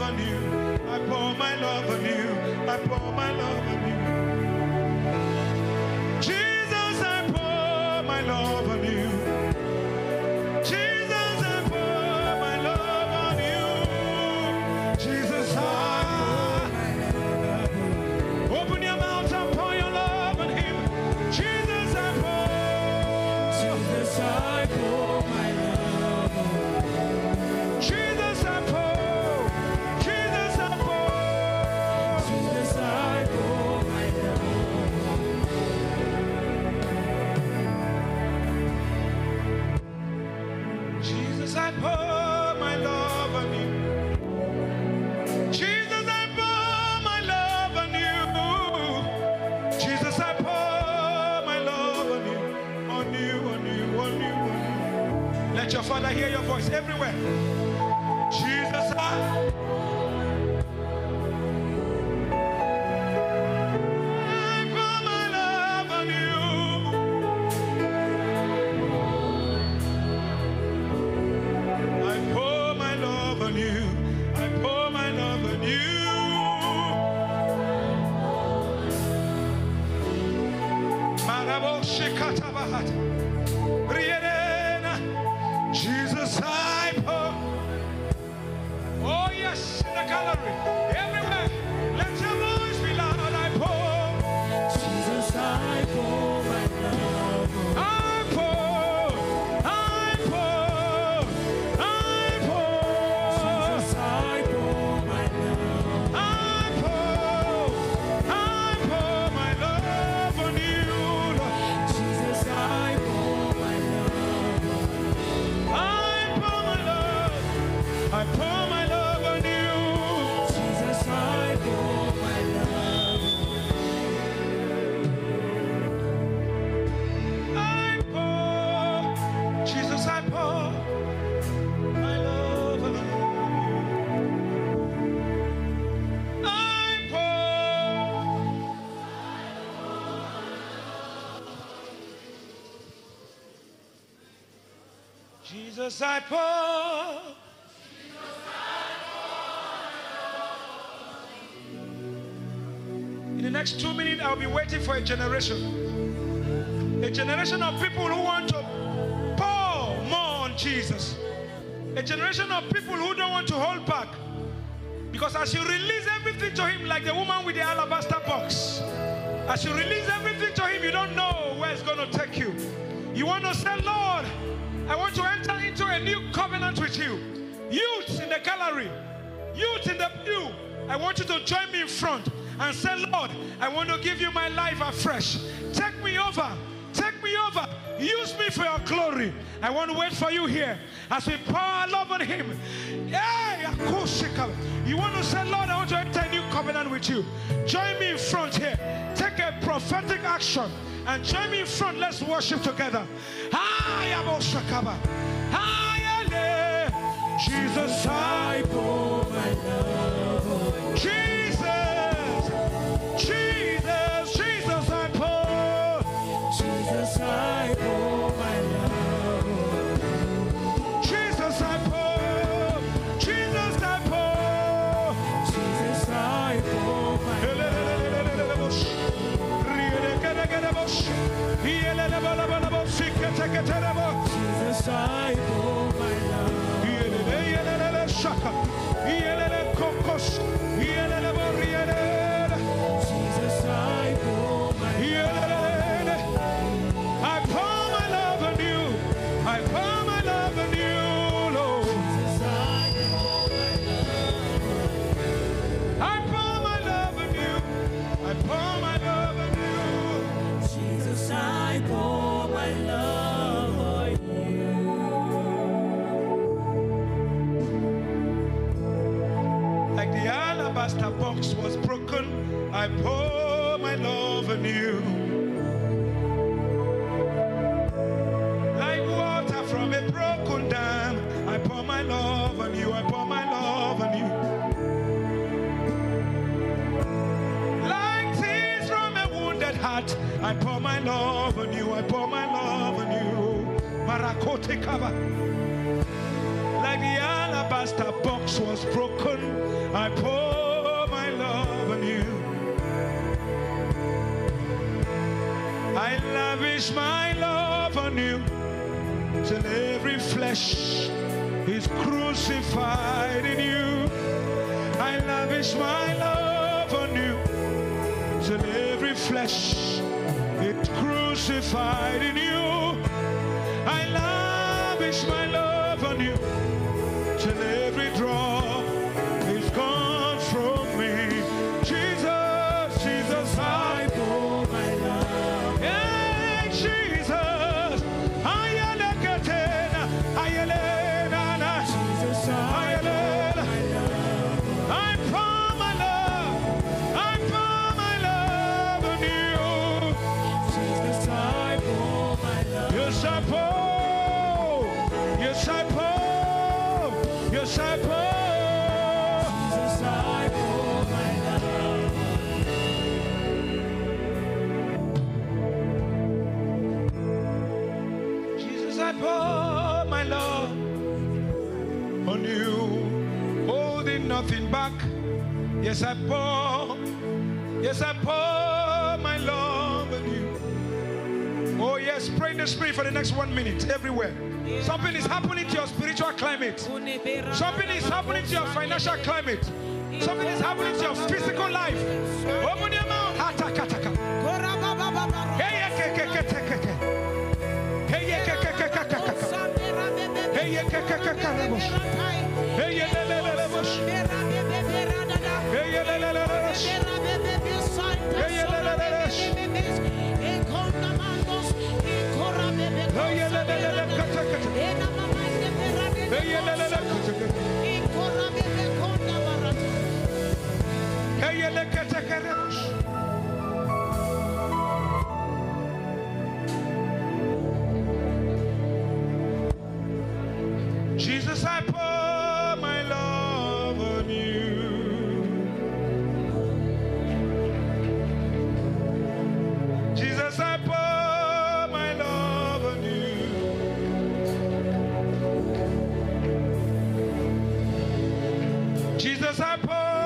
on you. I pour my love on you. I pour my love on you. Jesus, I pour my love on you. Jesus, I pour my love on you. Jesus, I open your mouth and pour your love on him. Jesus, I pour. Jesus, I pour my love on you. Jesus, I pour. Jesus, I pour. Jesus, I pour my love on you. Jesus, I pour my love on you. Jesus, I pour my love on you. Jesus, I pour my love on you. On you, on you, on you, on you. Let your Father hear your voice everywhere. Jesus, I pour my love on you. I pour my love on you. I pour my love on you. Marabo shikatabahat. Riedena. Jesus, I pour. Oh yes, in the gallery. Everywhere. Let your voice be loud. I pour. Jesus, I pour my love. I pour. I pour. I pour. Jesus, I pour my love. I pour. I pour my love on you, Lord. Jesus, I pour my love. I pour my love. I pour my love on you. Jesus, I pour my love. I pour. Jesus, I pour my love on you. I pour. Jesus, I pour. In the next 2 minutes, I'll be waiting for a generation. A generation of people who want to pour more on Jesus. A generation of people who don't want to hold back. Because as you release everything to him, like the woman with the alabaster box, as you release everything to him, you don't know where it's going to take you. You want to say, Lord, I want to enter into a new covenant with you. Youth in the gallery, youth in the pew, I want you to join me in front and say, Lord, I want to give you my life afresh. Take me over. Take me over. Use me for your glory. I want to wait for you here as we pour our love on him. You want to say, Lord, I want to enter a new covenant with you. Join me in front here. Take a prophetic action and join me in front. Let's worship together. Jesus, I pour my love. Jesus, Jesus, Jesus, I pour. Jesus, I pour my love. Jesus, I pour. Jesus, I pour. Jesus, I pour my love. Jesus, I pour my love. Shaka, Kokos, Jesus, I pour my love. I pour my love on you. I pour my love on you, Lord. Jesus, I pour my love on you. I pour my love on you. Jesus, I pour my love on you. Like the alabaster box was broken, I pour my love on you. Like water from a broken dam, I pour my love on you. I pour my love on you. Like tears from a wounded heart, I pour my love on you. I pour my love on you. Marakote kaba. Like the alabaster alabaster box was broken, I pour my love on you. I lavish my love on you till every flesh is crucified in you. I lavish my love on you till every flesh is crucified in you. I lavish my love on you till every drop is gone from me. Jesus, Jesus, I pour my love. Yeah, Jesus, I alekatena, I elena, Jesus, I elena, I pour my love, I pour my love on you. Jesus, I pour my love. Yes, I pour. Yes, I pour. Yes, I pour. Jesus, I pour my love. Jesus, I pour my love on you, holding nothing back. Yes, I pour. Yes, I pour my love on you. Oh yes, pray in the Spirit for the next 1 minute everywhere. Something is happening to your spiritual climate. Something is happening to your financial climate. Something is happening to your physical life. Open your mouth. Jesus, I pour my love on you. Jesus, I pour my love on you. Jesus, I pour